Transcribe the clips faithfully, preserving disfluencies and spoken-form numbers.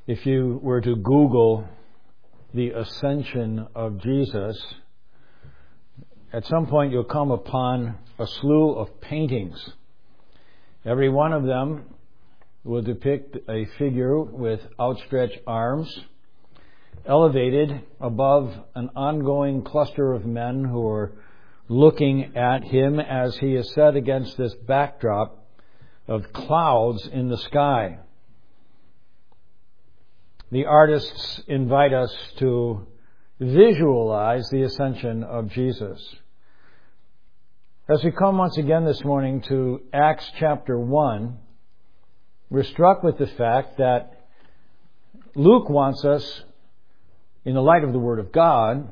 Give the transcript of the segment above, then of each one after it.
If you were to Google the ascension of Jesus, at some point you'll come upon a slew of paintings. Every one of them will depict a figure with outstretched arms, elevated above an ongoing cluster of men who are looking at him as he is set against this backdrop of clouds in the sky. The artists invite us to visualize the ascension of Jesus. As we come once again this morning to Acts chapter one, we're struck with the fact that Luke wants us, in the light of the Word of God,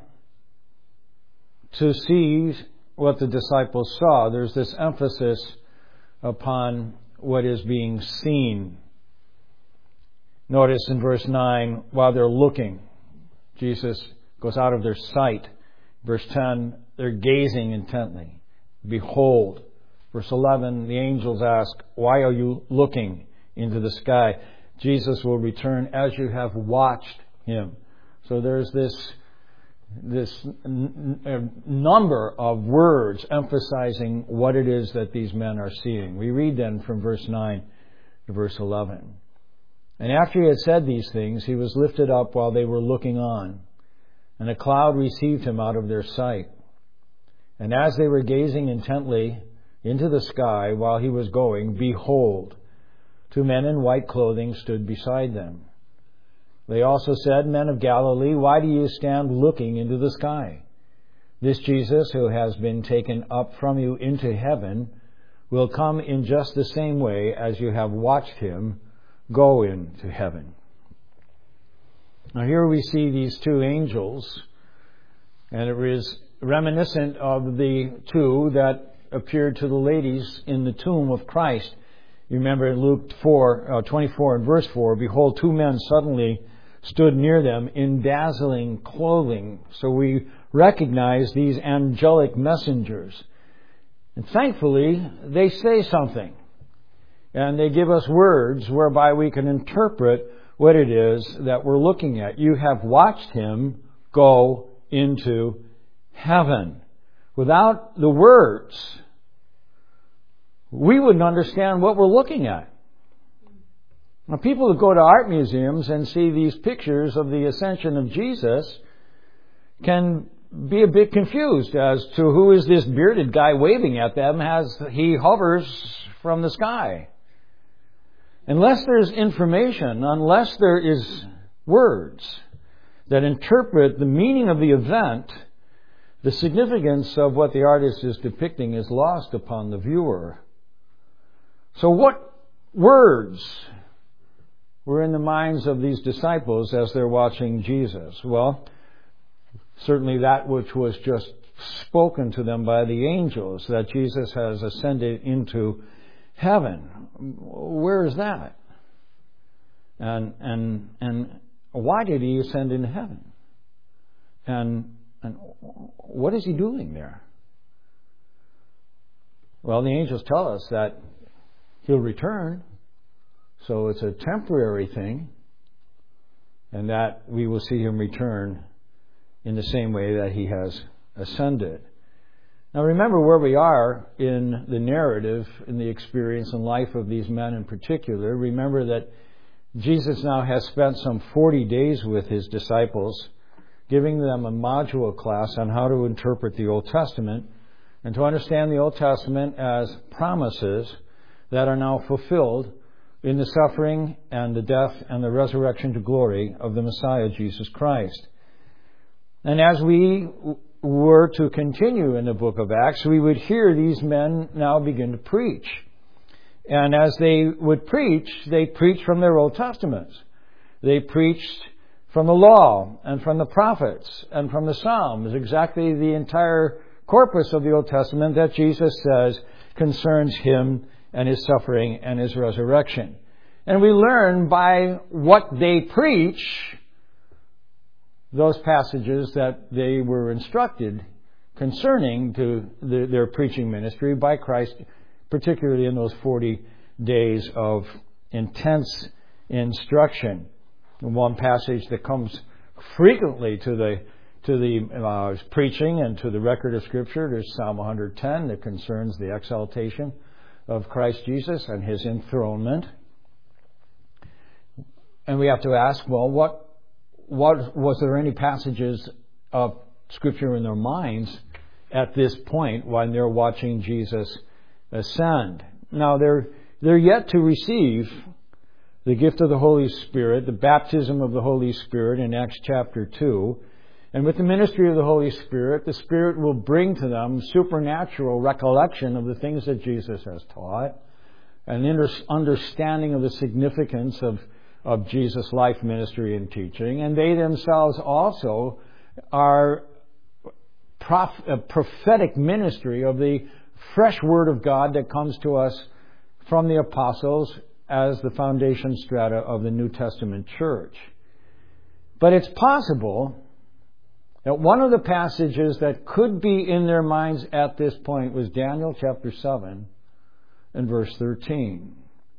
to see what the disciples saw. There's this emphasis upon what is being seen. Notice in verse nine, while they're looking, Jesus goes out of their sight. Verse ten, they're gazing intently. Behold. Verse eleven, the angels ask, why are you looking into the sky? Jesus will return as you have watched him. So there's this this n- number of words emphasizing what it is that these men are seeing. We read then from verse nine to verse eleven. And after he had said these things, he was lifted up while they were looking on, and a cloud received him out of their sight. And as they were gazing intently into the sky while he was going, behold, two men in white clothing stood beside them. They also said, Men of Galilee, why do you stand looking into the sky? This Jesus, who has been taken up from you into heaven, will come in just the same way as you have watched him go into heaven. Now here we see these two angels, and it is reminiscent of the two that appeared to the ladies in the tomb of Christ. You remember in Luke four, uh, twenty-four and verse four, behold, two men suddenly stood near them in dazzling clothing. So we recognize these angelic messengers. And thankfully, they say something. And they give us words whereby we can interpret what it is that we're looking at. You have watched him go into heaven. Without the words, we wouldn't understand what we're looking at. Now, people who go to art museums and see these pictures of the ascension of Jesus can be a bit confused as to who is this bearded guy waving at them as he hovers from the sky. Unless there's information, unless there is words that interpret the meaning of the event, the significance of what the artist is depicting is lost upon the viewer. So what words were in the minds of these disciples as they're watching Jesus? Well, certainly that which was just spoken to them by the angels, that Jesus has ascended into heaven. Where is that? And and and why did he ascend into heaven? And and what is he doing there? Well, the angels tell us that he'll return, so it's a temporary thing, and that we will see him return in the same way that he has ascended. Now remember where we are in the narrative, in the experience and life of these men in particular. Remember that Jesus now has spent some forty days with his disciples, giving them a module class on how to interpret the Old Testament and to understand the Old Testament as promises that are now fulfilled in the suffering and the death and the resurrection to glory of the Messiah, Jesus Christ. And as we were to continue in the book of Acts, we would hear these men now begin to preach. And as they would preach, they preached from their Old Testaments. They preached from the law and from the prophets and from the Psalms, exactly the entire corpus of the Old Testament that Jesus says concerns him and his suffering and his resurrection. And we learn by what they preach those passages that they were instructed concerning to the, their preaching ministry by Christ, particularly in those forty days of intense instruction. One passage that comes frequently to the to the uh, preaching and to the record of Scripture is Psalm one hundred ten that concerns the exaltation of Christ Jesus and His enthronement. And we have to ask, well, what what was there any passages of Scripture in their minds at this point when they're watching Jesus ascend? Now, they're they're yet to receive the gift of the Holy Spirit, the baptism of the Holy Spirit in Acts chapter two. And with the ministry of the Holy Spirit, the Spirit will bring to them supernatural recollection of the things that Jesus has taught, an understanding of the significance of, of Jesus' life, ministry, and teaching. And they themselves also are prof- a prophetic ministry of the fresh Word of God that comes to us from the apostles as the foundation strata of the New Testament church. But it's possible that one of the passages that could be in their minds at this point was Daniel chapter seven and verse thirteen.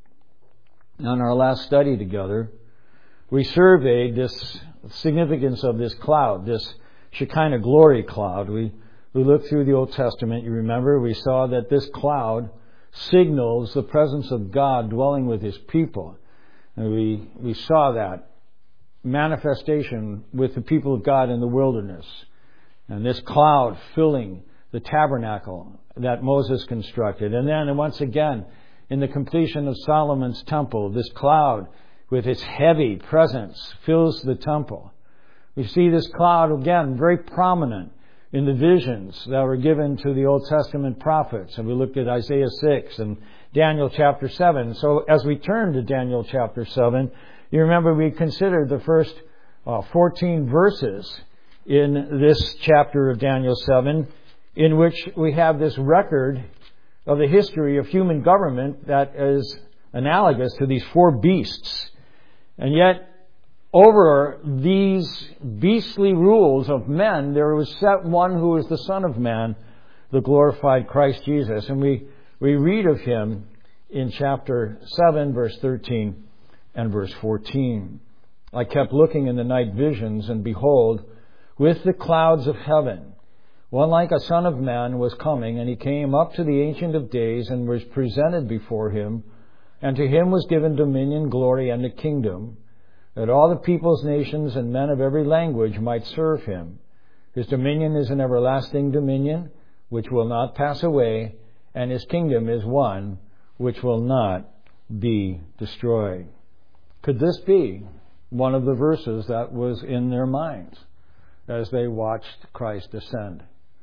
On our last study together, we surveyed this significance of this cloud, this Shekinah glory cloud. We, we looked through the Old Testament, you remember, we saw that this cloud signals the presence of God dwelling with His people. And we, we saw that manifestation with the people of God in the wilderness. And this cloud filling the tabernacle that Moses constructed. And then once again, in the completion of Solomon's temple, this cloud with its heavy presence fills the temple. We see this cloud again very prominent in the visions that were given to the Old Testament prophets. And we looked at Isaiah six and Daniel chapter seven. So as we turn to Daniel chapter seven, you remember we considered the first uh, fourteen verses in this chapter of Daniel seven, in which we have this record of the history of human government that is analogous to these four beasts. And yet, over these beastly rules of men, there was set one who is the Son of Man, the glorified Christ Jesus. And we, we read of Him in chapter seven, verse thirteen and verse fourteen. I kept looking in the night visions, and behold, with the clouds of heaven, one like a Son of Man was coming, and He came up to the Ancient of Days and was presented before Him. And to Him was given dominion, glory, and a kingdom, that all the peoples, nations, and men of every language might serve Him. His dominion is an everlasting dominion, which will not pass away, and His kingdom is one which will not be destroyed. Could this be one of the verses that was in their minds as they watched Christ ascend?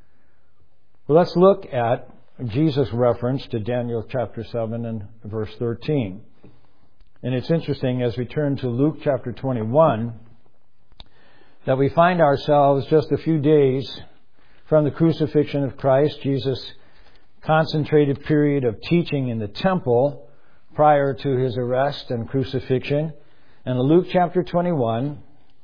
Well, let's look at Jesus' reference to Daniel chapter seven and verse thirteen. And it's interesting as we turn to Luke chapter twenty-one that we find ourselves just a few days from the crucifixion of Christ, Jesus' concentrated period of teaching in the temple prior to His arrest and crucifixion. And in Luke chapter twenty-one,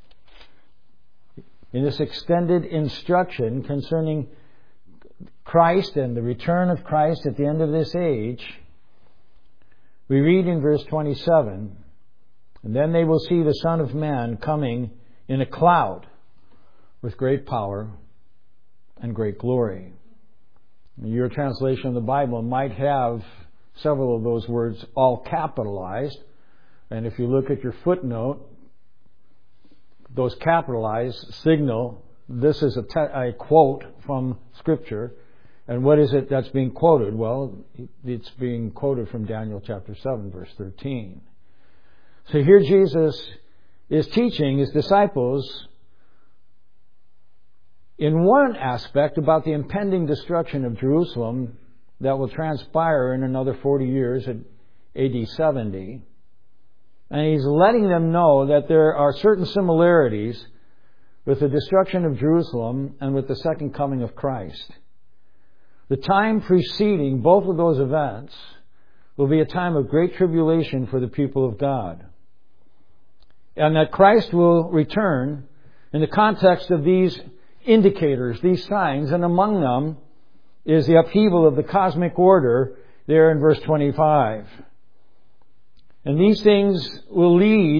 in this extended instruction concerning Christ and the return of Christ at the end of this age, we read in verse twenty-seven, and then they will see the Son of Man coming in a cloud with great power and great glory. Your translation of the Bible might have several of those words all capitalized. And if you look at your footnote, those capitalized signal this is a, te- a quote from Scripture. And what is it that's being quoted? Well, it's being quoted from Daniel chapter seven, verse thirteen. So here Jesus is teaching His disciples in one aspect about the impending destruction of Jerusalem that will transpire in another forty years at A D seventy. And He's letting them know that there are certain similarities with the destruction of Jerusalem and with the second coming of Christ. The time preceding both of those events will be a time of great tribulation for the people of God. And that Christ will return in the context of these indicators, these signs, and among them is the upheaval of the cosmic order there in verse twenty-five. And these things will lead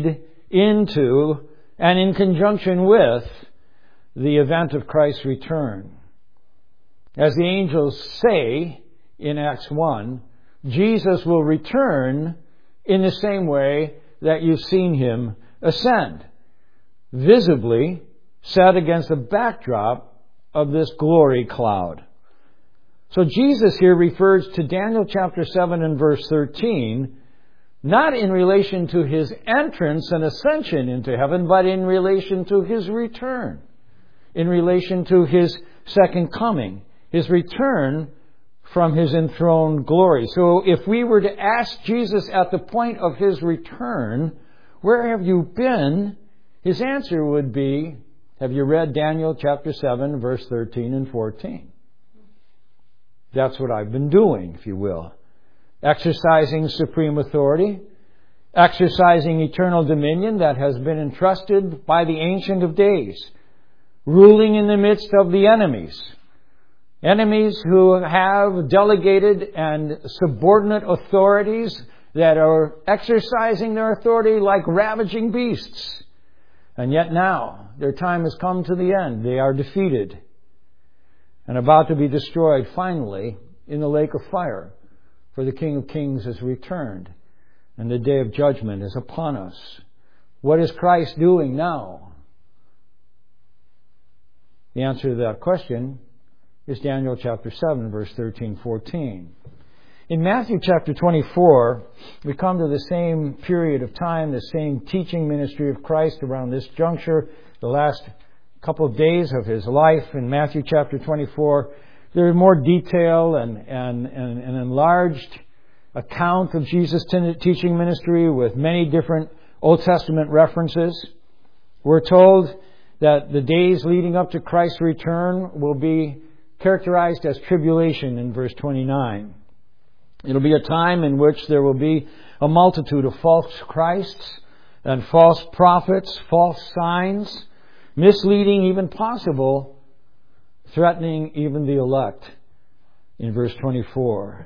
into and in conjunction with the event of Christ's return. As the angels say in Acts one, Jesus will return in the same way that you've seen him ascend, visibly set against the backdrop of this glory cloud. So Jesus here refers to Daniel chapter seven and verse thirteen, not in relation to his entrance and ascension into heaven, but in relation to his return, in relation to his second coming, his return from his enthroned glory. So if we were to ask Jesus at the point of his return, where have you been? His answer would be, have you read Daniel chapter seven, verse thirteen and fourteen? That's what I've been doing, if you will. Exercising supreme authority, exercising eternal dominion that has been entrusted by the Ancient of Days, ruling in the midst of the enemies. Enemies who have delegated and subordinate authorities that are exercising their authority like ravaging beasts. And yet now, their time has come to the end. They are defeated and about to be destroyed finally in the lake of fire. For the King of Kings has returned, and the day of judgment is upon us. What is Christ doing now? The answer to that question is Daniel chapter seven, verse thirteen, fourteen. In Matthew chapter twenty-four, we come to the same period of time, the same teaching ministry of Christ around this juncture, the last couple of days of his life. In Matthew chapter twenty-four, there is more detail and, and, and an enlarged account of Jesus' teaching ministry with many different Old Testament references. We're told that the days leading up to Christ's return will be characterized as tribulation in verse twenty-nine. It'll be a time in which there will be a multitude of false Christs and false prophets, false signs, misleading, even possible, threatening even the elect in verse twenty-four.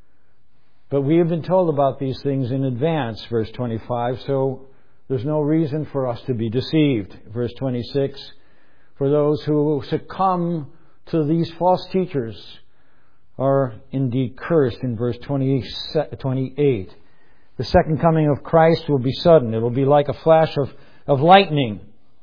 But we have been told about these things in advance, verse twenty-five, so there's no reason for us to be deceived. Verse twenty-six, for those who succumb to these false teachers are indeed cursed in verse twenty-eight. The second coming of Christ will be sudden. It will be like a flash of, of lightning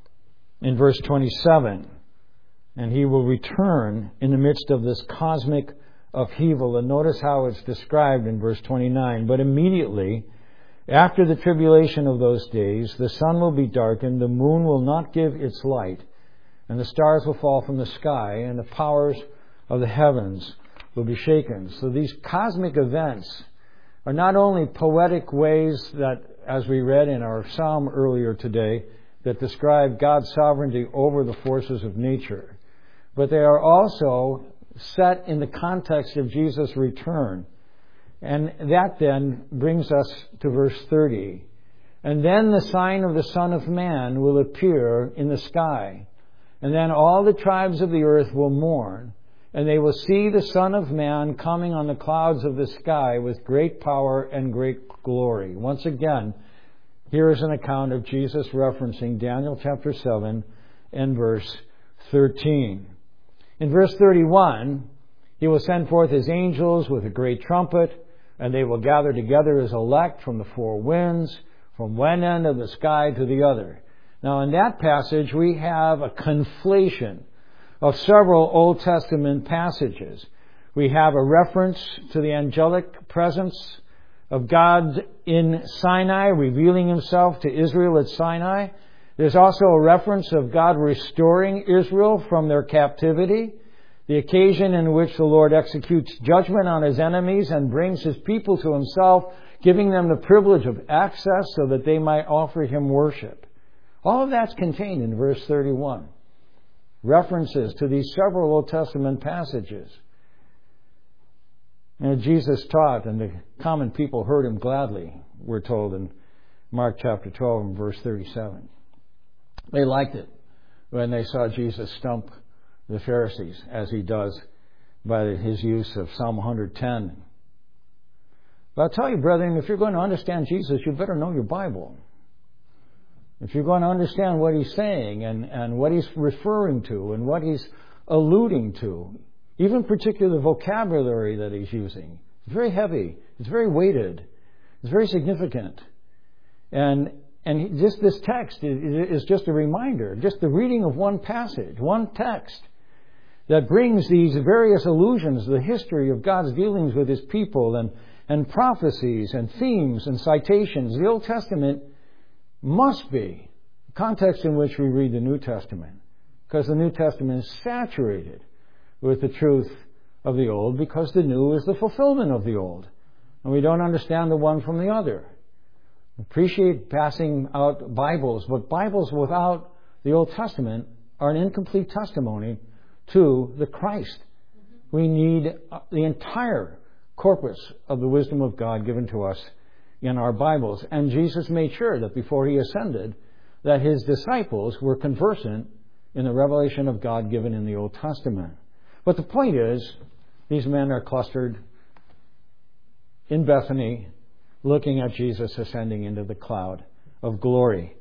in verse twenty-seven. And he will return in the midst of this cosmic upheaval. And notice how it's described in verse twenty-nine. But immediately after the tribulation of those days, the sun will be darkened, the moon will not give its light, and the stars will fall from the sky, and the powers of the heavens will be shaken. So these cosmic events are not only poetic ways that, as we read in our psalm earlier today, that describe God's sovereignty over the forces of nature, but they are also set in the context of Jesus' return. And that then brings us to verse thirty. And then the sign of the Son of Man will appear in the sky. And then all the tribes of the earth will mourn. And they will see the Son of Man coming on the clouds of the sky with great power and great glory. Once again, here is an account of Jesus referencing Daniel chapter seven and verse thirteen. In verse thirty-one, he will send forth his angels with a great trumpet, and they will gather together his elect from the four winds, from one end of the sky to the other. Now, in that passage, we have a conflation of several Old Testament passages. We have a reference to the angelic presence of God in Sinai, revealing himself to Israel at Sinai. There's also a reference of God restoring Israel from their captivity, the occasion in which the Lord executes judgment on his enemies and brings his people to himself, giving them the privilege of access so that they might offer him worship. All of that's contained in verse thirty-one. References to these several Old Testament passages. And Jesus taught, and the common people heard him gladly, we're told in Mark chapter twelve and verse thirty-seven. They liked it when they saw Jesus stump the Pharisees, as he does by his use of Psalm one ten. But I'll tell you, brethren, if you're going to understand Jesus, you better know your Bible. if you're going to understand what he's saying and, and what he's referring to and what he's alluding to, even particular vocabulary that he's using, it's very heavy, it's very weighted, it's very significant. And and just this text is just a reminder, just the reading of one passage, one text, that brings these various allusions to the history of God's dealings with his people and, and prophecies and themes and citations. The Old Testament must be the context in which we read the New Testament, because the New Testament is saturated with the truth of the Old, because the New is the fulfillment of the Old. And we don't understand the one from the other. Appreciate passing out Bibles, but Bibles without the Old Testament are an incomplete testimony to the Christ. We need the entire corpus of the wisdom of God given to us in our Bibles. And Jesus made sure that before he ascended, that his disciples were conversant in the revelation of God given in the Old Testament. But the point is, these men are clustered in Bethany, looking at Jesus ascending into the cloud of glory.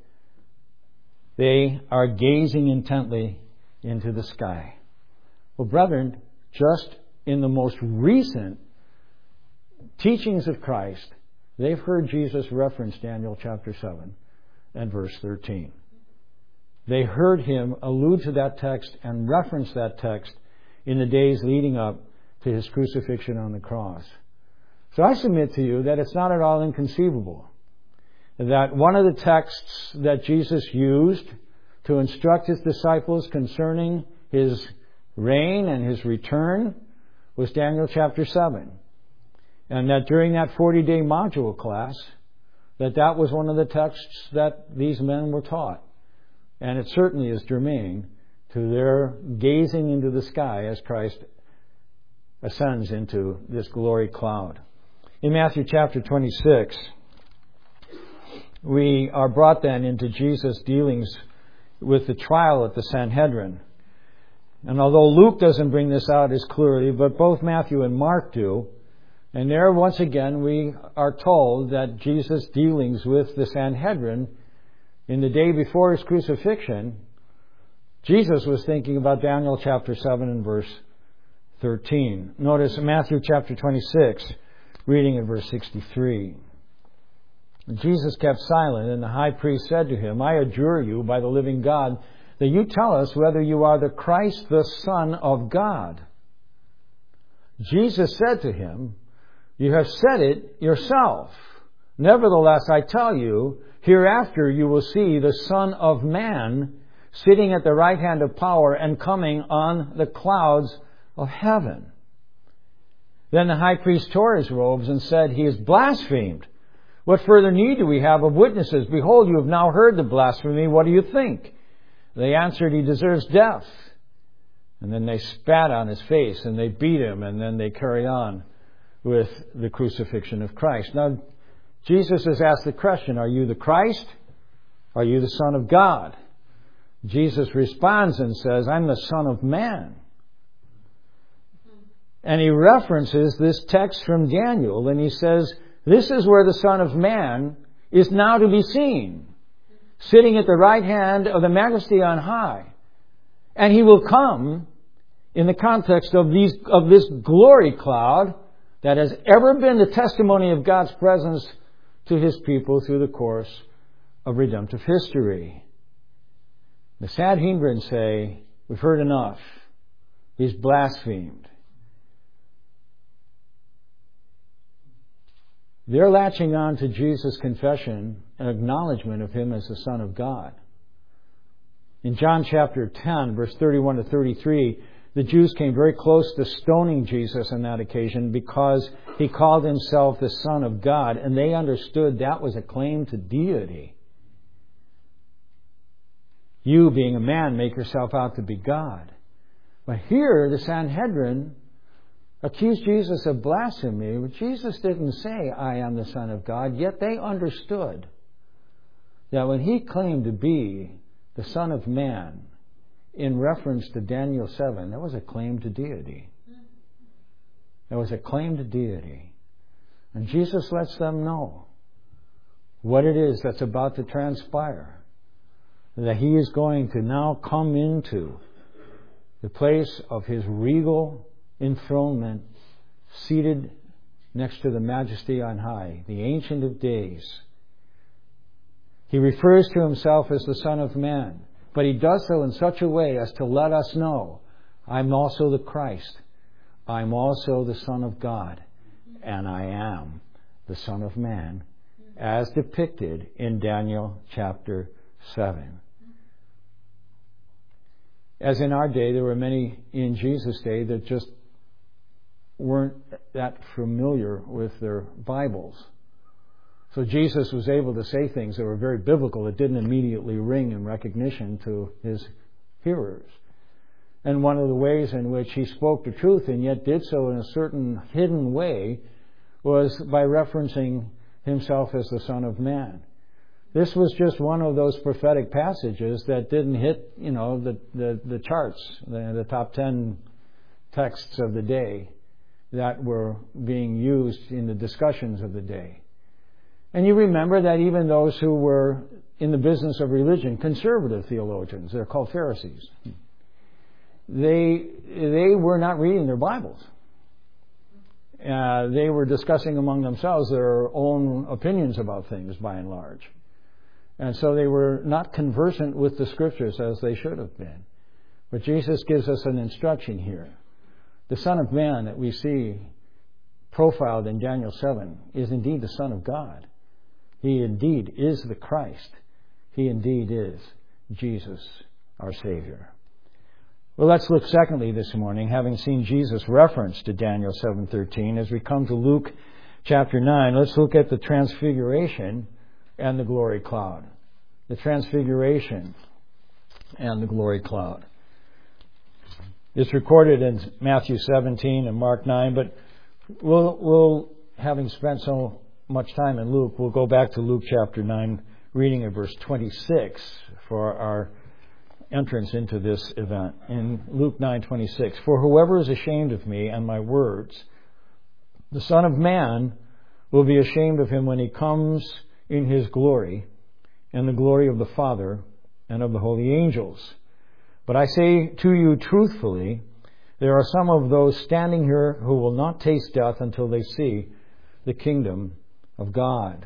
They are gazing intently into the sky. Well, brethren, just in the most recent teachings of Christ, they've heard Jesus reference Daniel chapter seven and verse thirteen. They heard him allude to that text and reference that text in the days leading up to his crucifixion on the cross. So I submit to you that it's not at all inconceivable that one of the texts that Jesus used to instruct his disciples concerning his reign and his return was Daniel chapter seven. And that during that forty-day module class, that that was one of the texts that these men were taught. And it certainly is germane to their gazing into the sky as Christ ascends into this glory cloud. In Matthew chapter twenty-six, we are brought then into Jesus' dealings with the trial at the Sanhedrin. And although Luke doesn't bring this out as clearly, but both Matthew and Mark do, and there once again we are told that Jesus' dealings with the Sanhedrin in the day before his crucifixion, Jesus was thinking about Daniel chapter seven and verse thirteen. Notice Matthew chapter twenty-six, reading in verse sixty-three. Jesus kept silent, and the high priest said to him, I adjure you by the living God that you tell us whether you are the Christ, the Son of God. Jesus said to him, you have said it yourself. Nevertheless, I tell you, hereafter you will see the Son of Man sitting at the right hand of power and coming on the clouds of heaven. Then the high priest tore his robes and said, he is blasphemed. What further need do we have of witnesses? Behold, you have now heard the blasphemy. What do you think? They answered, he deserves death. And then they spat on his face and they beat him, and then they carried on with the crucifixion of Christ. Now, Jesus has asked the question, are you the Christ? Are you the Son of God? Jesus responds and says, I'm the Son of Man. And he references this text from Daniel, and he says, this is where the Son of Man is now to be seen, sitting at the right hand of the Majesty on high. And he will come in the context of these of this glory cloud that has ever been the testimony of God's presence to his people through the course of redemptive history. The Sanhedrin say, we've heard enough. He's blasphemed. They're latching on to Jesus' confession and acknowledgement of him as the Son of God. In John chapter ten, verse thirty-one to thirty-three, the Jews came very close to stoning Jesus on that occasion because he called himself the Son of God, and they understood that was a claim to deity. You, being a man, make yourself out to be God. But here, the Sanhedrin accused Jesus of blasphemy, but Jesus didn't say, I am the Son of God, yet they understood that when he claimed to be the Son of Man, in reference to Daniel seven, that was a claim to deity. That was a claim to deity. And Jesus lets them know what it is that's about to transpire. that He is going to now come into the place of His regal enthronement, seated next to the Majesty on high, the Ancient of Days. He refers to Himself as the Son of Man, but He does so in such a way as to let us know, I'm also the Christ. I'm also the Son of God. And I am the Son of Man, as depicted in Daniel chapter seven. As in our day, there were many in Jesus' day that just weren't that familiar with their Bibles. So Jesus was able to say things that were very biblical that didn't immediately ring in recognition to His hearers. And one of the ways in which He spoke the truth and yet did so in a certain hidden way was by referencing Himself as the Son of Man. This was just one of those prophetic passages that didn't hit, you know, the, the, the charts, the, the top ten texts of the day that were being used in the discussions of the day. And you remember that even those who were in the business of religion, conservative theologians, they're called Pharisees, they they were not reading their Bibles. Uh, they were discussing among themselves their own opinions about things, by and large. And so they were not conversant with the Scriptures as they should have been. But Jesus gives us an instruction here. The Son of Man that we see profiled in Daniel seven is indeed the Son of God. He indeed is the Christ. He indeed is Jesus, our Savior. Well, let's look secondly this morning, having seen Jesus' reference to Daniel seven thirteen, as we come to Luke chapter nine, let's look at the transfiguration and the glory cloud. The transfiguration and the glory cloud. It's recorded in Matthew seventeen and Mark nine, but we'll, we'll, having spent so much time in Luke, we'll go back to Luke chapter nine, reading at verse twenty-six for our entrance into this event. In Luke nine twenty-six, for whoever is ashamed of me and my words, the Son of Man will be ashamed of him when He comes in His glory and the glory of the Father and of the holy angels. But I say to you truthfully, there are some of those standing here who will not taste death until they see the kingdom of God.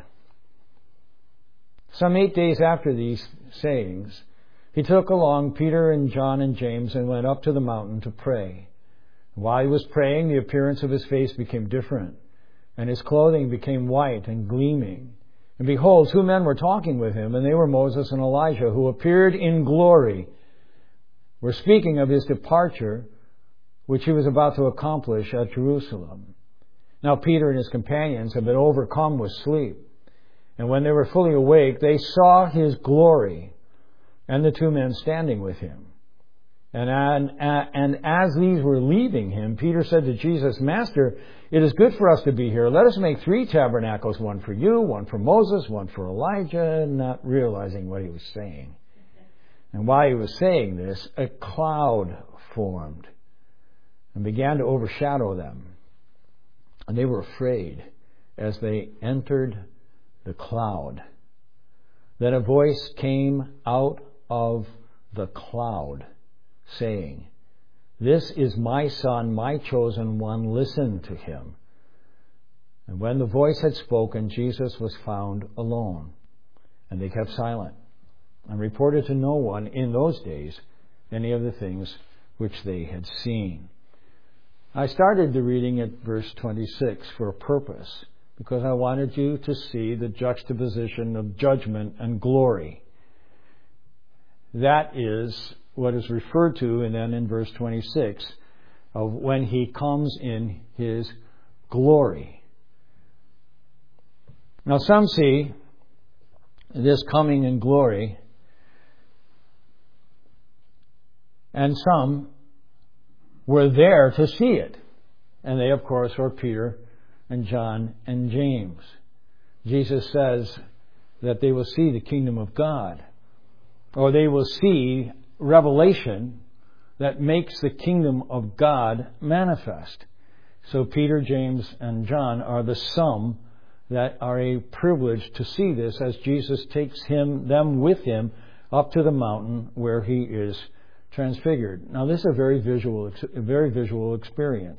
Some eight days after these sayings, He took along Peter and John and James and went up to the mountain to pray. While He was praying, the appearance of His face became different, and His clothing became white and gleaming. And behold, two men were talking with Him, and they were Moses and Elijah, who appeared in glory, were speaking of His departure, which He was about to accomplish at Jerusalem. Now Peter and his companions had been overcome with sleep, and when they were fully awake, they saw His glory, and the two men standing with Him. And, and, and as these were leaving Him, Peter said to Jesus, Master, it is good for us to be here. Let us make three tabernacles, one for you, one for Moses, one for Elijah, not realizing what he was saying. And while he was saying this, a cloud formed and began to overshadow them. And they were afraid as they entered the cloud. Then a voice came out of the cloud, saying, This is my Son, my chosen one, listen to Him. And when the voice had spoken, Jesus was found alone. And they kept silent, and reported to no one in those days any of the things which they had seen. I started the reading at verse twenty-six for a purpose, because I wanted you to see the juxtaposition of judgment and glory. That is what is referred to, and then in verse twenty-six, of when He comes in His glory. Now some see this coming in glory, and some were there to see it. And they, of course, were Peter and John and James. Jesus says that they will see the kingdom of God, or they will see revelation that makes the kingdom of God manifest. So Peter, James, and John are the some that are a privilege to see this as Jesus takes him, them with Him up to the mountain where he is transfigured. Now, this is a very visual, a very visual experience.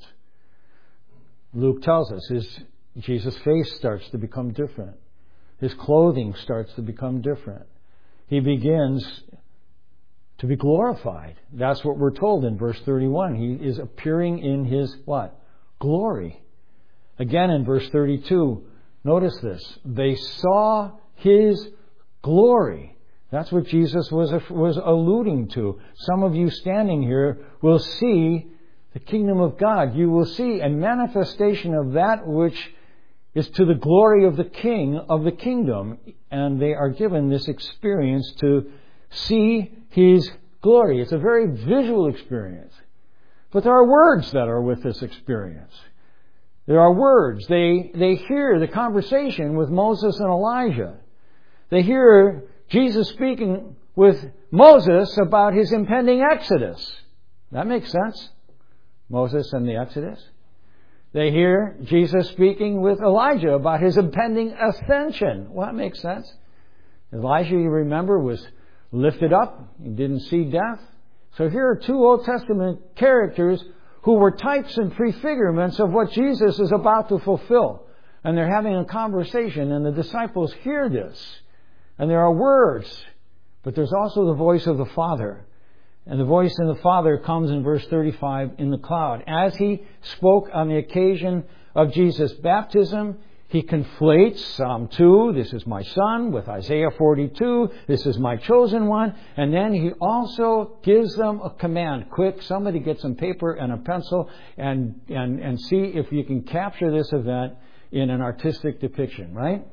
Luke tells us his Jesus' face starts to become different. His clothing starts to become different. He begins to be glorified. That's what we're told in verse thirty-one. He is appearing in his what? Glory. Again in verse thirty-two, notice this. They saw his glory. That's what Jesus was, was alluding to. Some of you standing here will see the kingdom of God. You will see a manifestation of that which is to the glory of the King of the kingdom. And they are given this experience to see his glory. It's a very visual experience. But there are words that are with this experience. There are words. They, they hear the conversation with Moses and Elijah. They hear Jesus speaking with Moses about his impending exodus. That makes sense. Moses and the Exodus. They hear Jesus speaking with Elijah about his impending ascension. Well, that makes sense. Elijah, you remember, was lifted up. He didn't see death. So here are two Old Testament characters who were types and prefigurements of what Jesus is about to fulfill. And they're having a conversation, and the disciples hear this. And there are words, but there's also the voice of the Father. And the voice of the Father comes in verse thirty-five in the cloud. As he spoke on the occasion of Jesus' baptism, he conflates Psalm two, this is my son, with Isaiah forty-two, this is my chosen one. And then he also gives them a command. Quick, somebody get some paper and a pencil and, and, and see if you can capture this event in an artistic depiction, right?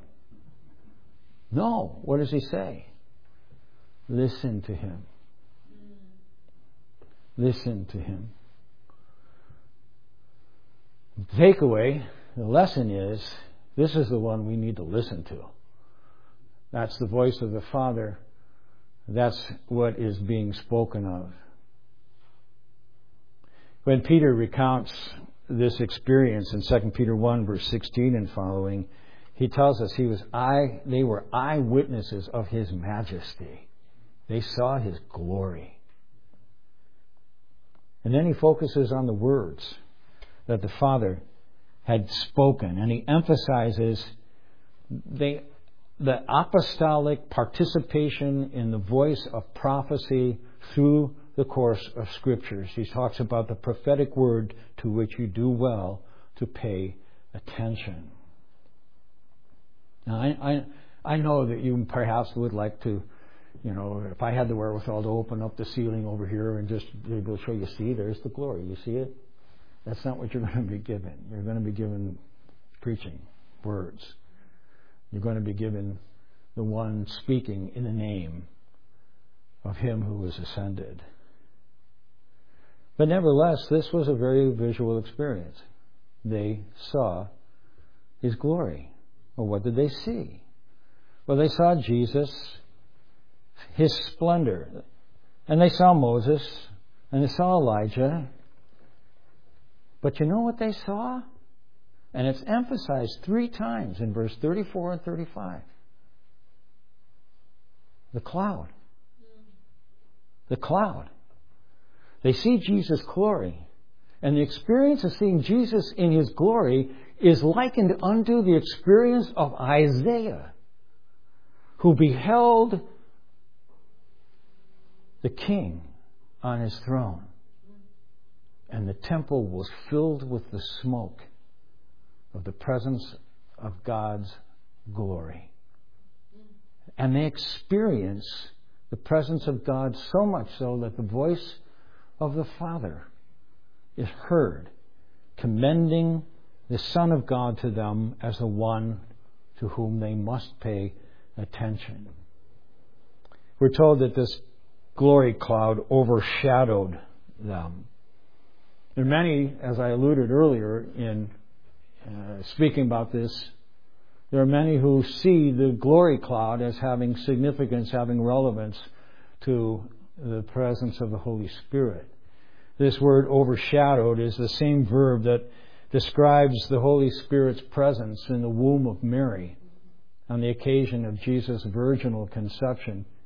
No. What does he say? Listen to him. Listen to him. The takeaway, the lesson is, this is the one we need to listen to. That's the voice of the Father. That's what is being spoken of. When Peter recounts this experience in Second Peter one, verse sixteen and following, he tells us he was eye, they were eyewitnesses of his majesty. They saw his glory. And then he focuses on the words that the Father had spoken. And he emphasizes the, the apostolic participation in the voice of prophecy through the course of Scriptures. He talks about the prophetic word to which you do well to pay attention. Now, I, I, I know that you perhaps would like to, you know, if I had the wherewithal to open up the ceiling over here and just be able to show you, see, there's the glory. You see it? That's not what you're going to be given. You're going to be given preaching, words. You're going to be given the one speaking in the name of him who was ascended. But nevertheless, this was a very visual experience. They saw his glory. Well, what did they see? Well, they saw Jesus, his splendor. And they saw Moses, and they saw Elijah. But you know what they saw? And it's emphasized three times in verse thirty-four and thirty-five. The cloud. The cloud. They see Jesus' glory. And the experience of seeing Jesus in his glory is likened unto the experience of Isaiah, who beheld the King on his throne. And the temple was filled with the smoke of the presence of God's glory. And they experience the presence of God so much so that the voice of the Father is heard, commending the Son of God to them as the one to whom they must pay attention. We're told that this glory cloud overshadowed them. There are many, as I alluded earlier in uh, speaking about this, there are many who see the glory cloud as having significance, having relevance to the presence of the Holy Spirit. This word overshadowed is the same verb that describes the Holy Spirit's presence in the womb of Mary on the occasion of Jesus' virginal conception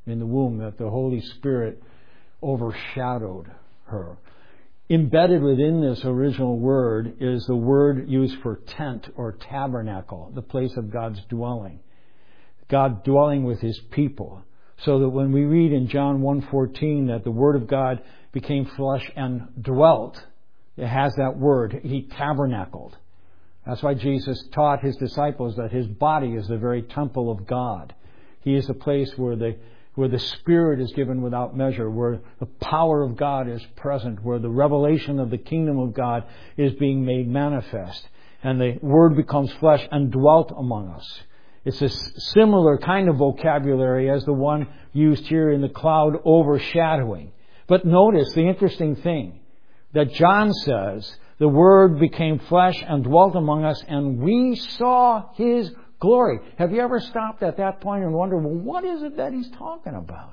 in the womb, that the Holy Spirit overshadowed her. Embedded within this original word is the word used for tent or tabernacle, the place of God's dwelling. God dwelling with His people. So that when we read in John one fourteen that the Word of God became flesh and dwelt, it has that word. He tabernacled. That's why Jesus taught His disciples that His body is the very temple of God. He is the place where the where the Spirit is given without measure, where the power of God is present, where the revelation of the kingdom of God is being made manifest. And the Word becomes flesh and dwelt among us. It's a similar kind of vocabulary as the one used here in the cloud overshadowing. But notice the interesting thing that John says, the Word became flesh and dwelt among us, and we saw His glory. Have you ever stopped at that point and wondered, well, what is it that He's talking about?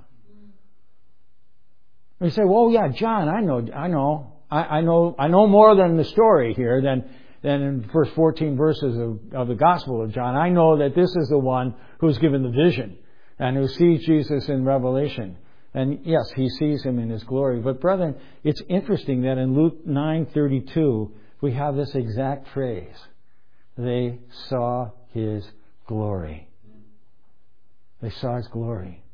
You say, well, yeah, John, I know, I know, I, I know, I know more than the story here than than in the first fourteen verses of, of the Gospel of John. I know that this is the one who's given the vision and who sees Jesus in Revelation. And yes, he sees Him in His glory. But brethren, it's interesting that in Luke nine thirty-two we have this exact phrase. They saw His glory. They saw His glory.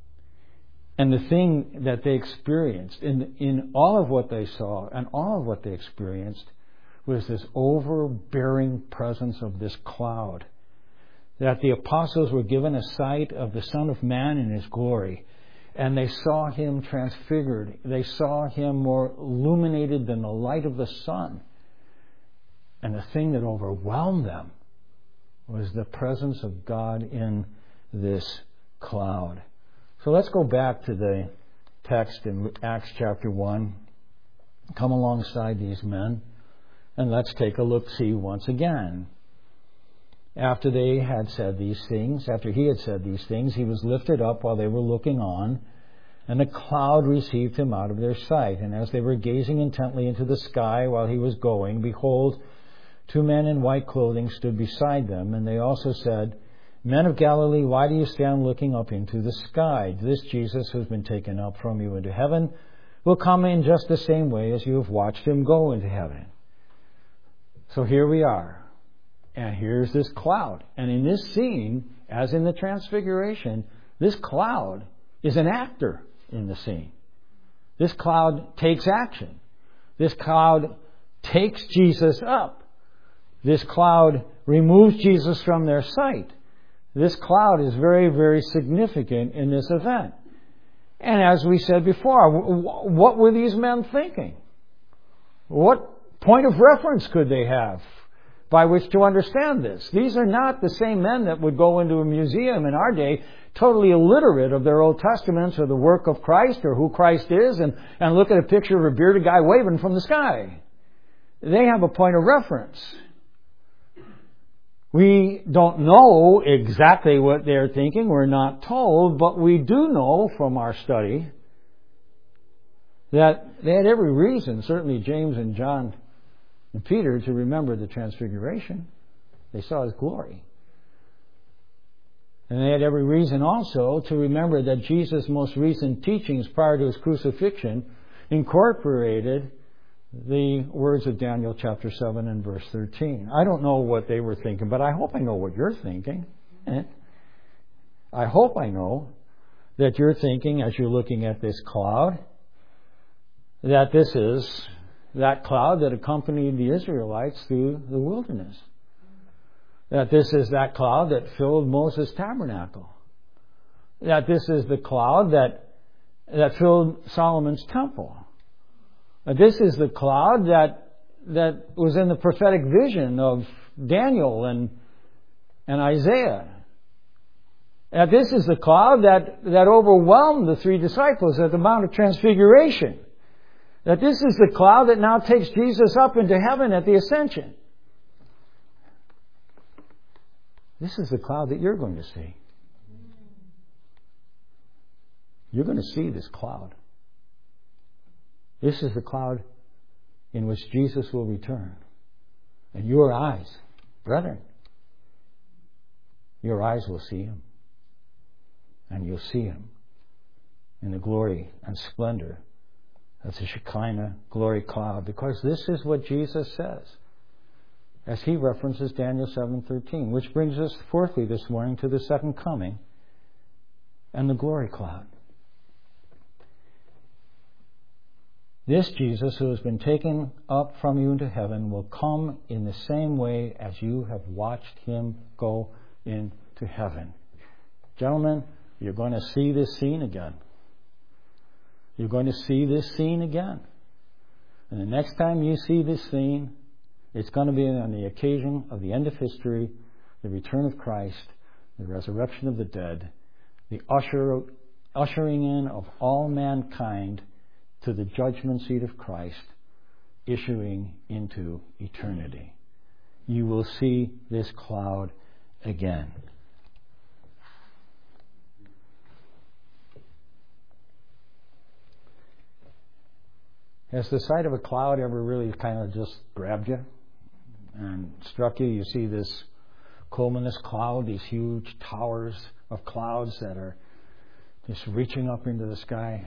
And the thing that they experienced, in, in all of what they saw and all of what they experienced, was this overbearing presence of this cloud. That the apostles were given a sight of the Son of Man in His glory. And they saw Him transfigured. They saw Him more illuminated than the light of the sun. And the thing that overwhelmed them was the presence of God in this cloud. So let's go back to the text in Acts chapter one. Come alongside these men. And let's take a look-see once again. After they had said these things, after He had said these things, He was lifted up while they were looking on, and a cloud received Him out of their sight. And as they were gazing intently into the sky while He was going, behold, two men in white clothing stood beside them, and they also said, Men of Galilee, why do you stand looking up into the sky? This Jesus who has been taken up from you into heaven will come in just the same way as you have watched Him go into heaven. So here we are. And here's this cloud. And in this scene, as in the Transfiguration, this cloud is an actor in the scene. This cloud takes action. This cloud takes Jesus up. This cloud removes Jesus from their sight. This cloud is very, very significant in this event. And as we said before, what were these men thinking? What point of reference could they have by which to understand this? These are not the same men that would go into a museum in our day totally illiterate of their Old Testaments or the work of Christ or who Christ is and, and look at a picture of a bearded guy waving from the sky. They have a point of reference. We don't know exactly what they're thinking. We're not told, but we do know from our study that they had every reason, certainly James and John and Peter, to remember the Transfiguration. They saw His glory. And they had every reason also to remember that Jesus' most recent teachings prior to His crucifixion incorporated the words of Daniel chapter seven and verse thirteen. I don't know what they were thinking, but I hope I know what you're thinking. I hope I know that you're thinking as you're looking at this cloud, that this is that cloud that accompanied the Israelites through the wilderness. That this is that cloud that filled Moses' tabernacle. That this is the cloud that, that filled Solomon's temple. That this is the cloud that, that was in the prophetic vision of Daniel and, and Isaiah. That this is the cloud that, that overwhelmed the three disciples at the Mount of Transfiguration. That this is the cloud that now takes Jesus up into heaven at the ascension. This is the cloud that you're going to see. You're going to see this cloud. This is the cloud in which Jesus will return. And your eyes, brethren, your eyes will see Him. And you'll see Him in the glory and splendor of the Shekinah glory cloud, because this is what Jesus says as he references Daniel seven thirteen, which brings us fourthly this morning to the second coming and the glory cloud. This Jesus who has been taken up from you into heaven will come in the same way as you have watched him go into heaven. Gentlemen, you're going to see this scene again. You're going to see this scene again. And the next time you see this scene, it's going to be on the occasion of the end of history, the return of Christ, the resurrection of the dead, the usher, ushering in of all mankind to the judgment seat of Christ, issuing into eternity. You will see this cloud again. Has the sight of a cloud ever really kind of just grabbed you and struck you? You see this cumulus cloud, these huge towers of clouds that are just reaching up into the sky.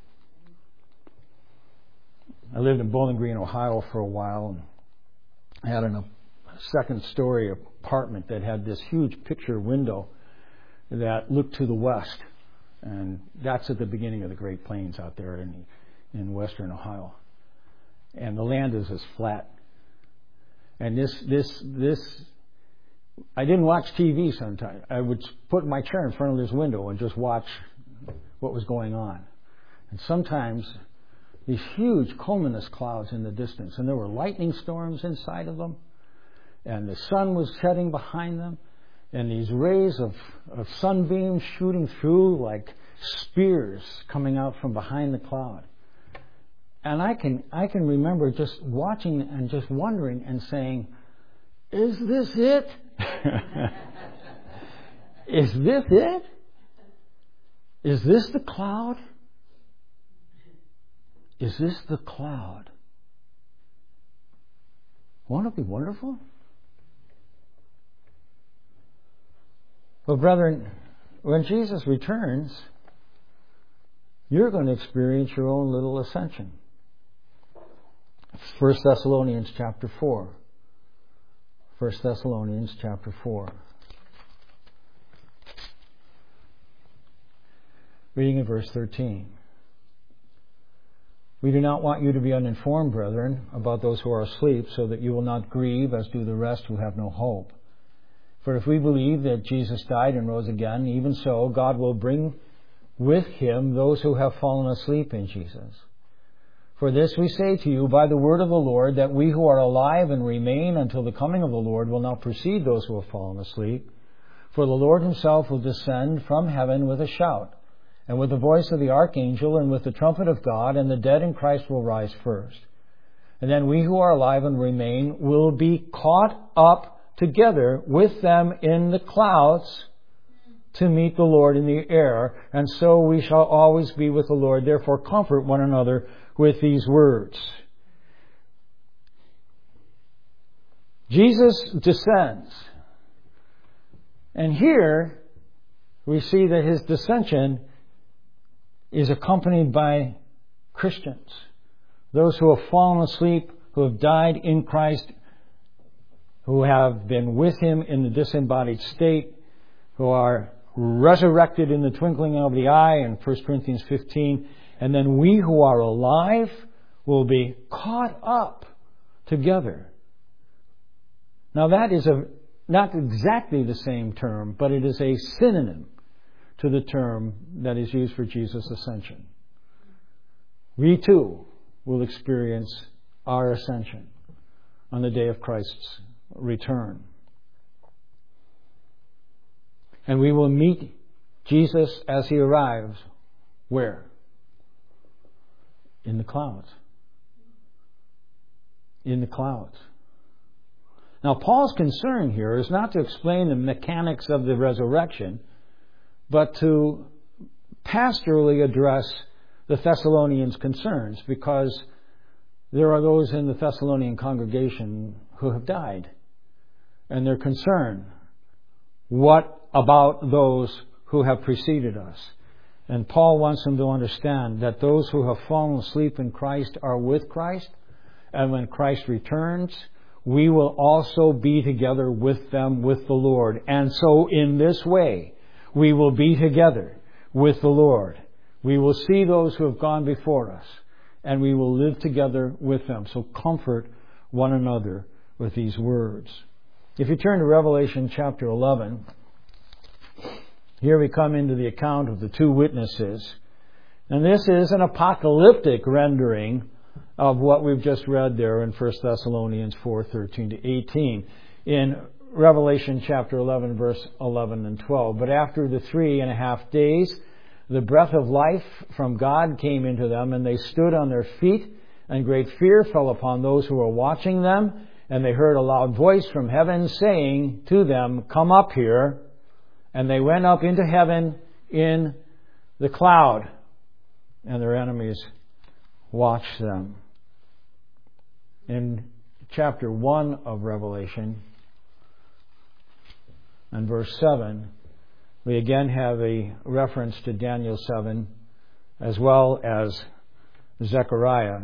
I lived in Bowling Green, Ohio for a while, and I had a second story apartment that had this huge picture window that looked to the west. And that's at the beginning of the Great Plains out there in, in western Ohio. And the land is as flat. And this, this, this, I didn't watch T V sometimes. I would put my chair in front of this window and just watch what was going on. And sometimes these huge cumulus clouds in the distance, and there were lightning storms inside of them, and the sun was setting behind them, and these rays of, of sunbeams shooting through like spears coming out from behind the cloud. And I can I can remember just watching and just wondering and saying, is this it? Is this it? Is this the cloud? Is this the cloud? Won't it be wonderful? Well, brethren, when Jesus returns, you're going to experience your own little ascension. First Thessalonians chapter four. First Thessalonians chapter four. Reading in verse thirteen. We do not want you to be uninformed, brethren, about those who are asleep, so that you will not grieve as do the rest who have no hope. For if we believe that Jesus died and rose again, even so God will bring with him those who have fallen asleep in Jesus. For this we say to you by the word of the Lord, that we who are alive and remain until the coming of the Lord will not precede those who have fallen asleep. For the Lord himself will descend from heaven with a shout, and with the voice of the archangel, and with the trumpet of God, and the dead in Christ will rise first. And then we who are alive and remain will be caught up together with them in the clouds to meet the Lord in the air, and so we shall always be with the Lord. Therefore comfort one another with these words. Jesus descends. And here we see that his descension is accompanied by Christians, those who have fallen asleep, who have died in Christ, who have been with him in the disembodied state, who are resurrected in the twinkling of the eye in First Corinthians fifteen, and then we who are alive will be caught up together. Now that is a not exactly the same term, but it is a synonym to the term that is used for Jesus' ascension. We too will experience our ascension on the day of Christ's return. And we will meet Jesus as he arrives. Where? In the clouds. In the clouds. Now, Paul's concern here is not to explain the mechanics of the resurrection, but to pastorally address the Thessalonians' concerns, because there are those in the Thessalonian congregation who have died, and they're concerned. What about those who have preceded us? And Paul wants them to understand that those who have fallen asleep in Christ are with Christ. And when Christ returns, we will also be together with them with the Lord. And so in this way, we will be together with the Lord. We will see those who have gone before us, and we will live together with them. So comfort one another with these words. If you turn to Revelation chapter eleven, here we come into the account of the two witnesses. And this is an apocalyptic rendering of what we've just read there in First Thessalonians four, thirteen to eighteen. In Revelation chapter eleven, verse eleven and twelve. But after the three and a half days, the breath of life from God came into them, and they stood on their feet, and great fear fell upon those who were watching them. And they heard a loud voice from heaven saying to them, "Come up here." And they went up into heaven in the cloud, and their enemies watched them. In chapter one of Revelation, and verse seven, we again have a reference to Daniel seven, as well as Zechariah.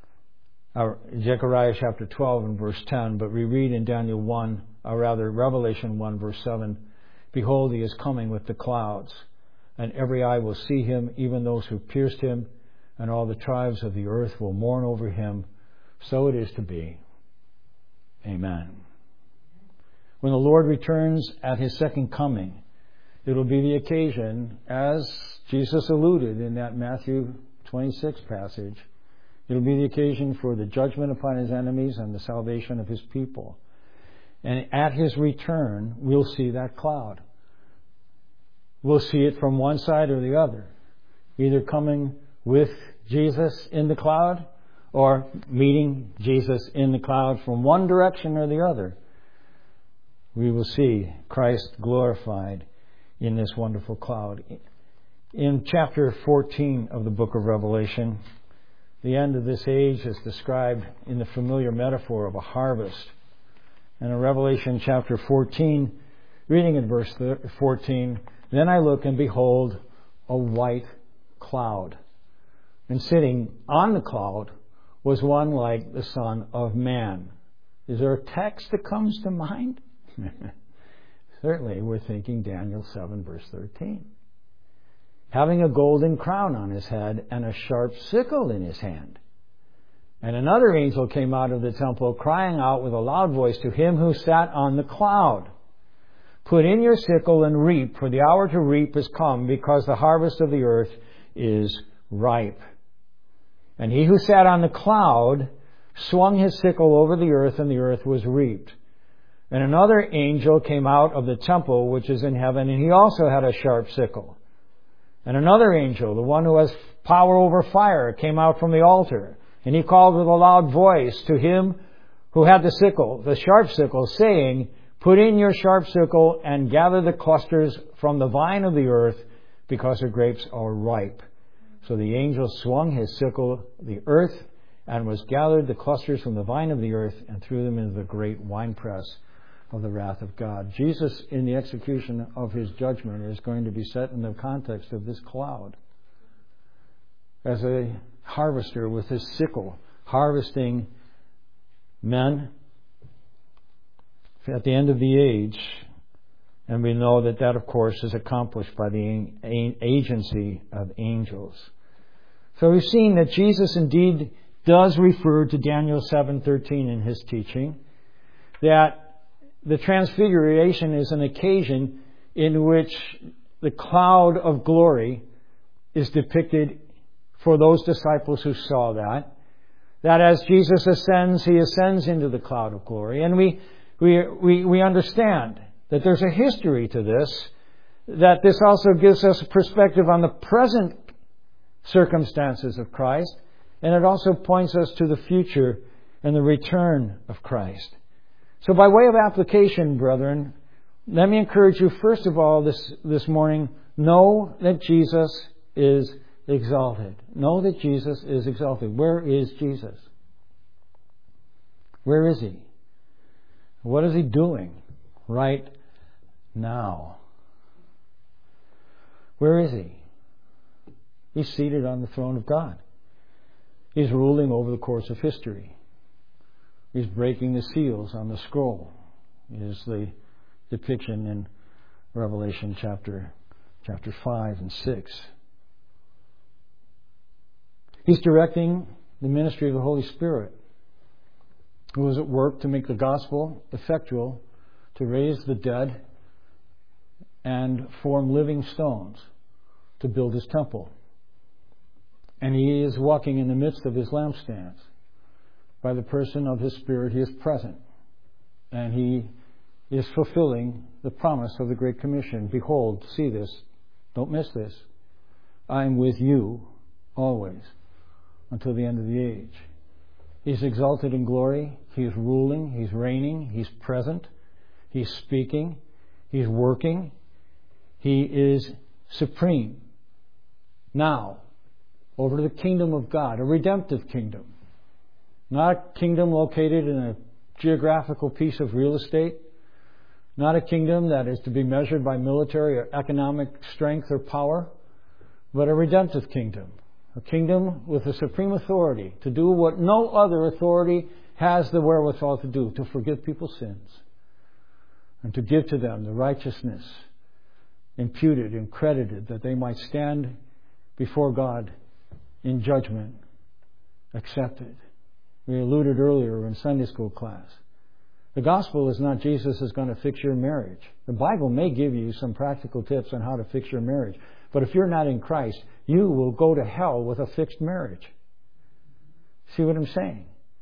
Or Zechariah chapter twelve and verse ten, but we read in Daniel one, or rather Revelation one, verse seven, "Behold, he is coming with the clouds, and every eye will see him, even those who pierced him, and all the tribes of the earth will mourn over him. So it is to be. Amen." When the Lord returns at his second coming, it will be the occasion, as Jesus alluded in that Matthew twenty-six passage, it will be the occasion for the judgment upon his enemies and the salvation of his people. And at his return, we'll see that cloud. We'll see it from one side or the other, either coming with Jesus in the cloud or meeting Jesus in the cloud from one direction or the other. We will see Christ glorified in this wonderful cloud. In chapter fourteen of the book of Revelation, the end of this age is described in the familiar metaphor of a harvest. And in Revelation chapter fourteen, reading in verse fourteen, "Then I looked, and behold, a white cloud. And sitting on the cloud was one like the Son of Man." Is there a text that comes to mind? Certainly, we're thinking Daniel seven, verse thirteen. "Having a golden crown on his head and a sharp sickle in his hand. And another angel came out of the temple, crying out with a loud voice to him who sat on the cloud, 'Put in your sickle and reap, for the hour to reap is come, because the harvest of the earth is ripe.' And he who sat on the cloud swung his sickle over the earth, and the earth was reaped. And another angel came out of the temple which is in heaven, and he also had a sharp sickle. And another angel, the one who has power over fire, came out from the altar, and he called with a loud voice to him who had the sickle, the sharp sickle, saying, 'Put in your sharp sickle and gather the clusters from the vine of the earth, because her grapes are ripe.' So the angel swung his sickle, the earth, and was gathered the clusters from the vine of the earth, and threw them into the great winepress of the wrath of God." Jesus, in the execution of his judgment, is going to be set in the context of this cloud, as a harvester with his sickle, harvesting men at the end of the age. And we know that that, of course, is accomplished by the agency of angels. So we've seen that Jesus indeed does refer to Daniel seven thirteen in his teaching, that the transfiguration is an occasion in which the cloud of glory is depicted for those disciples who saw that. That as Jesus ascends, he ascends into the cloud of glory. And we, we, we, we understand that there's a history to this, that this also gives us a perspective on the present circumstances of Christ, and it also points us to the future and the return of Christ. So by way of application, brethren, let me encourage you, first of all, this, this morning, know that Jesus is exalted. Know that Jesus is exalted. Where is Jesus? Where is he? What is he doing right now? Where is he? He's seated on the throne of God. He's ruling over the course of history. He's breaking the seals on the scroll, is the depiction in Revelation chapter, chapter five and six. He's directing the ministry of the Holy Spirit, who is at work to make the gospel effectual, to raise the dead and form living stones to build His temple. And He is walking in the midst of His lampstands. By the person of His Spirit, He is present. And He is fulfilling the promise of the Great Commission. Behold, see this, don't miss this. I am with you always until the end of the age. He's exalted in glory. He's ruling. He's reigning. He's present. He's speaking. He's working. He is supreme. Now, over to the kingdom of God, a redemptive kingdom. Not a kingdom located in a geographical piece of real estate. Not a kingdom that is to be measured by military or economic strength or power, but a redemptive kingdom. A kingdom with a supreme authority to do what no other authority has the wherewithal to do, to forgive people's sins and to give to them the righteousness imputed and credited that they might stand before God in judgment, accepted. We alluded earlier in Sunday school class. The gospel is not Jesus is going to fix your marriage. The Bible may give you some practical tips on how to fix your marriage. But if you're not in Christ, you will go to hell with a fixed marriage. See what I'm saying?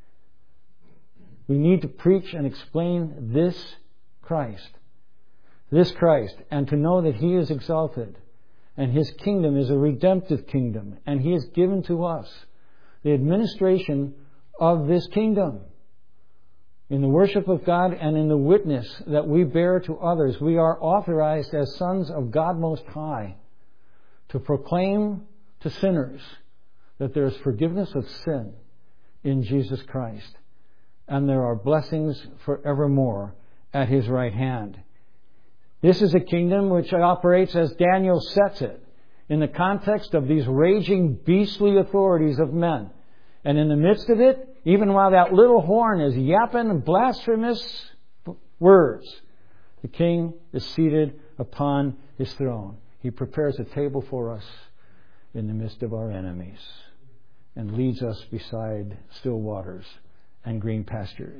We need to preach and explain this Christ. This Christ. And to know that He is exalted. And His kingdom is a redemptive kingdom. And He has given to us the administration of this kingdom. In the worship of God and in the witness that we bear to others, we are authorized as sons of God Most High to proclaim to sinners that there is forgiveness of sin in Jesus Christ. And there are blessings forevermore at His right hand. This is a kingdom which operates as Daniel sets it, in the context of these raging, beastly authorities of men. And in the midst of it, even while that little horn is yapping blasphemous words, the King is seated upon His throne. He prepares a table for us in the midst of our enemies and leads us beside still waters and green pastures.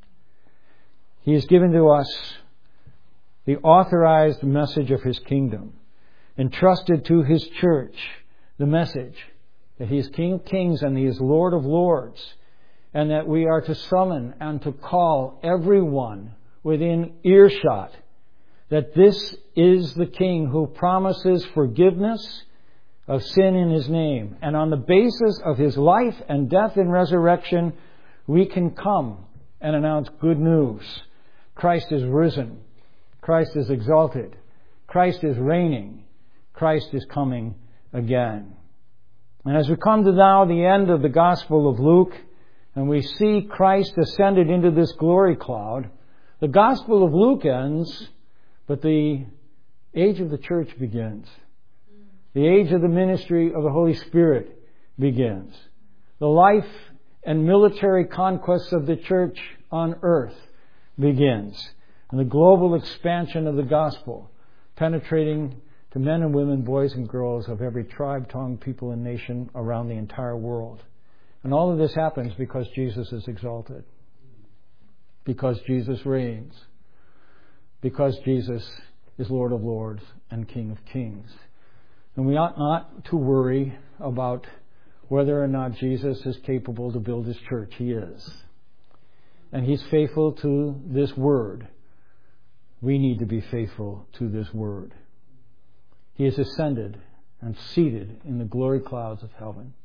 He has given to us the authorized message of His kingdom, entrusted to His church the message that He is King of Kings and He is Lord of Lords, and that we are to summon and to call everyone within earshot that this is the King who promises forgiveness of sin in His name. And on the basis of His life and death and resurrection, we can come and announce good news. Christ is risen. Christ is exalted. Christ is reigning. Christ is coming again. And as we come to now the end of the Gospel of Luke, and we see Christ ascended into this glory cloud, the Gospel of Luke ends, but the age of the church begins. The age of the ministry of the Holy Spirit begins. The life and military conquests of the church on earth begins. And the global expansion of the gospel, penetrating to men and women, boys and girls of every tribe, tongue, people, and nation around the entire world. And all of this happens because Jesus is exalted. Because Jesus reigns. Because Jesus is Lord of Lords and King of Kings. And we ought not to worry about whether or not Jesus is capable to build His church. He is. And He's faithful to this word. We need to be faithful to this word. He is ascended and seated in the glory clouds of heaven.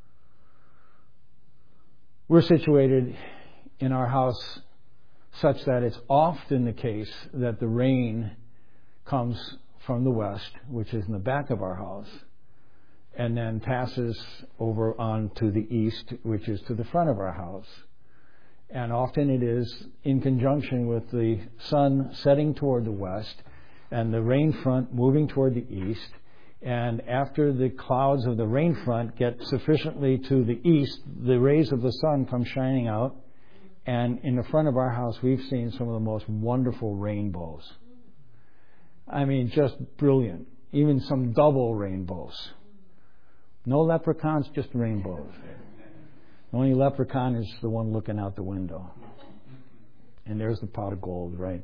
We're situated in our house such that it's often the case that the rain comes from the west, which is in the back of our house, and then passes over on to the east, which is to the front of our house. And often it is in conjunction with the sun setting toward the west and the rain front moving toward the east. And after the clouds of the rain front get sufficiently to the east, the rays of the sun come shining out. And in the front of our house, we've seen some of the most wonderful rainbows. I mean, just brilliant. Even some double rainbows. No leprechauns, just rainbows. The only leprechaun is the one looking out the window. And there's the pot of gold, right?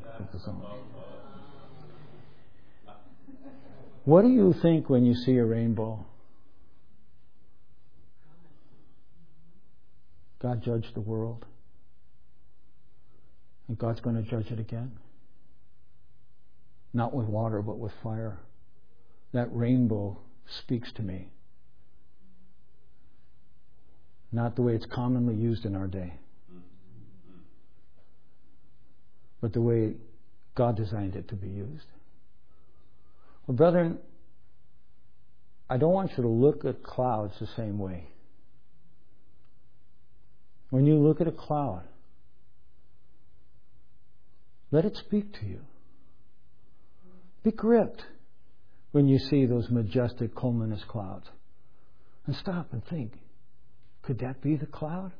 What do you think when you see a rainbow? God judged the world. And God's going to judge it again. Not with water, but with fire. That rainbow speaks to me. Not the way it's commonly used in our day, but the way God designed it to be used. Well, brethren, I don't want you to look at clouds the same way. When you look at a cloud, let it speak to you. Be gripped when you see those majestic, cumulus clouds. And stop and think, could that be the cloud?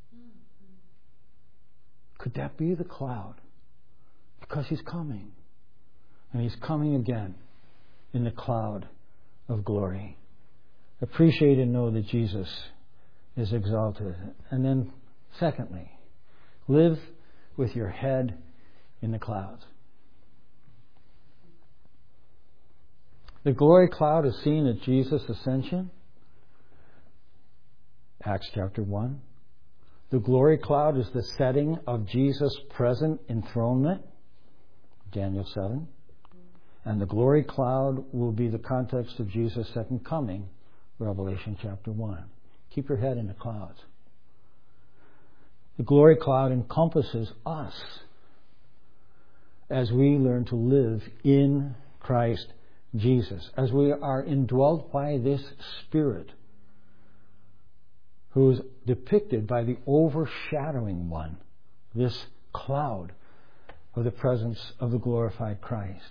Could that be the cloud? Because He's coming. And He's coming again in the cloud of glory. Appreciate and know that Jesus is exalted. And then, secondly, live with your head in the clouds. The glory cloud is seen at Jesus' ascension. Acts chapter one. The glory cloud is the setting of Jesus' present enthronement. Daniel seven. And the glory cloud will be the context of Jesus' second coming. Revelation chapter one. Keep your head in the clouds. The glory cloud encompasses us as we learn to live in Christ Jesus, as we are indwelt by this Spirit who is depicted by the overshadowing one, this cloud of the presence of the glorified Christ.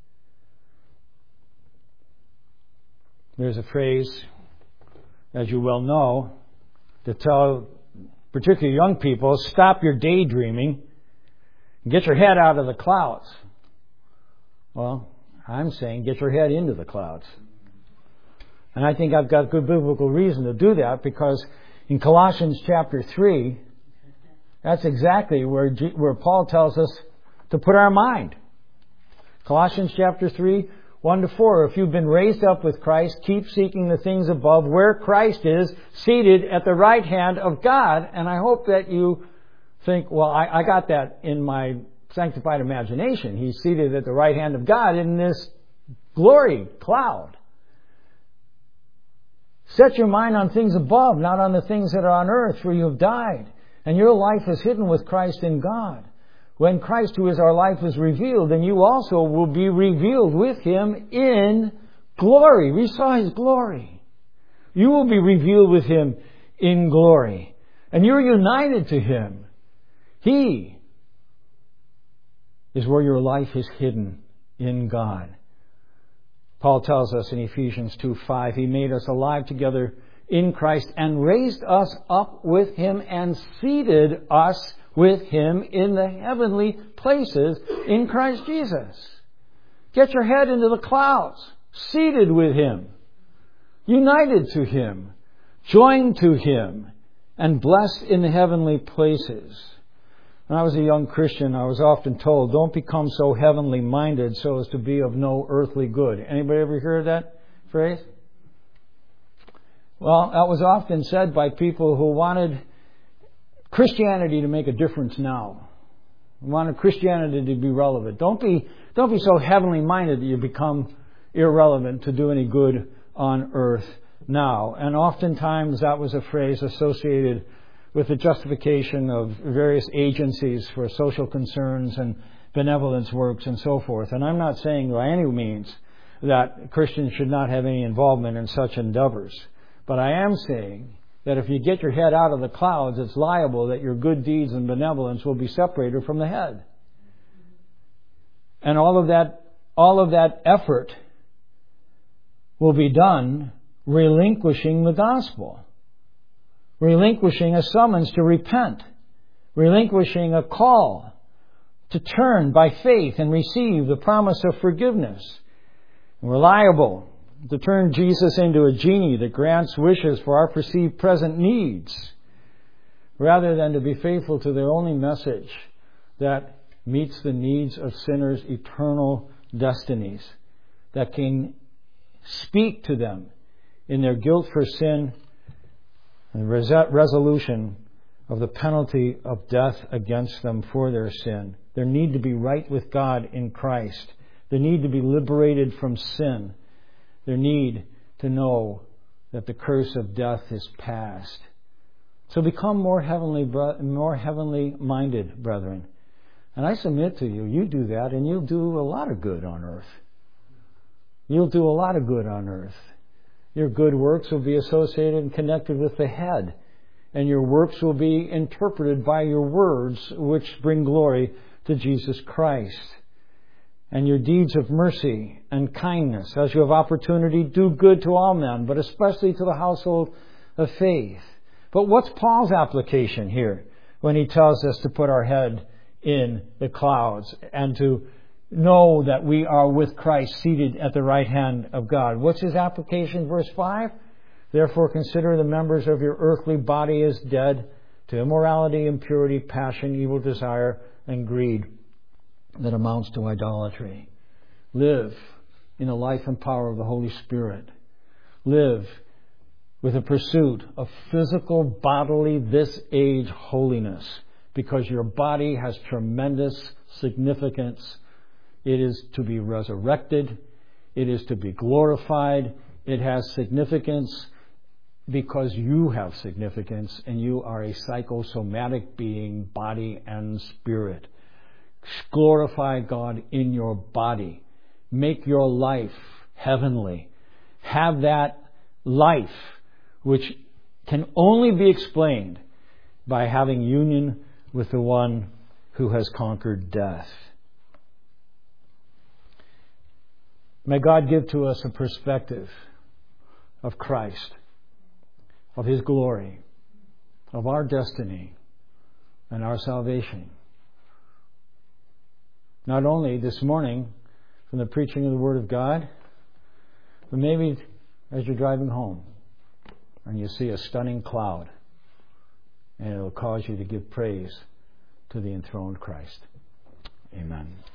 There's a phrase, as you well know, to tell particularly young people, stop your daydreaming and get your head out of the clouds. Well, I'm saying get your head into the clouds. And I think I've got good biblical reason to do that, because in Colossians chapter three, that's exactly where G- where Paul tells us to put our mind. Colossians chapter three, one to four. If you've been raised up with Christ, keep seeking the things above where Christ is, seated at the right hand of God. And I hope that you think, well, I, I got that in my sanctified imagination. He's seated at the right hand of God in this glory cloud. Set your mind on things above, not on the things that are on earth, for you have died, and your life is hidden with Christ in God. When Christ, who is our life, is revealed, then you also will be revealed with Him in glory. We saw His glory. You will be revealed with Him in glory. And you're united to Him. He is where your life is hidden in God. Paul tells us in Ephesians two five, He made us alive together in Christ and raised us up with Him and seated us with Him in the heavenly places in Christ Jesus. Get your head into the clouds, seated with Him, united to Him, joined to Him, and blessed in the heavenly places. When I was a young Christian, I was often told, don't become so heavenly minded so as to be of no earthly good. Anybody ever hear that phrase? Well, that was often said by people who wanted Christianity to make a difference now. Wanted Christianity to be relevant. Don't be, don't be so heavenly minded that you become irrelevant to do any good on earth now. And oftentimes that was a phrase associated with the justification of various agencies for social concerns and benevolence works and so forth. And I'm not saying by any means that Christians should not have any involvement in such endeavors. But I am saying that if you get your head out of the clouds, it's liable that your good deeds and benevolence will be separated from the head. And all of that, all of that effort will be done relinquishing the gospel, relinquishing a summons to repent, relinquishing a call to turn by faith and receive the promise of forgiveness. We're liable to turn Jesus into a genie that grants wishes for our perceived present needs, rather than to be faithful to the only message that meets the needs of sinners' eternal destinies, that can speak to them in their guilt for sin and res- resolution of the penalty of death against them for their sin. Their need to be right with God in Christ. Their need to be liberated from sin. Their need to know that the curse of death is past. So become more heavenly, more heavenly minded, brethren. And I submit to you, you do that and you'll do a lot of good on earth. You'll do a lot of good on earth. Your good works will be associated and connected with the head. And your works will be interpreted by your words, which bring glory to Jesus Christ. And your deeds of mercy and kindness, as you have opportunity, do good to all men, but especially to the household of faith. But what's Paul's application here when he tells us to put our head in the clouds and to know that we are with Christ seated at the right hand of God? What's his application? Verse five. Therefore consider the members of your earthly body as dead to immorality, impurity, passion, evil desire, and greed that amounts to idolatry. Live in the life and power of the Holy Spirit. Live with a pursuit of physical, bodily, this age holiness, because your body has tremendous significance. It is to be resurrected. It is to be glorified. It has significance because you have significance and you are a psychosomatic being, body and spirit. Glorify God in your body. Make your life heavenly. Have that life which can only be explained by having union with the one who has conquered death. May God give to us a perspective of Christ, of His glory, of our destiny, and our salvation. Not only this morning from the preaching of the Word of God, but maybe as you're driving home and you see a stunning cloud, and it will cause you to give praise to the enthroned Christ. Amen.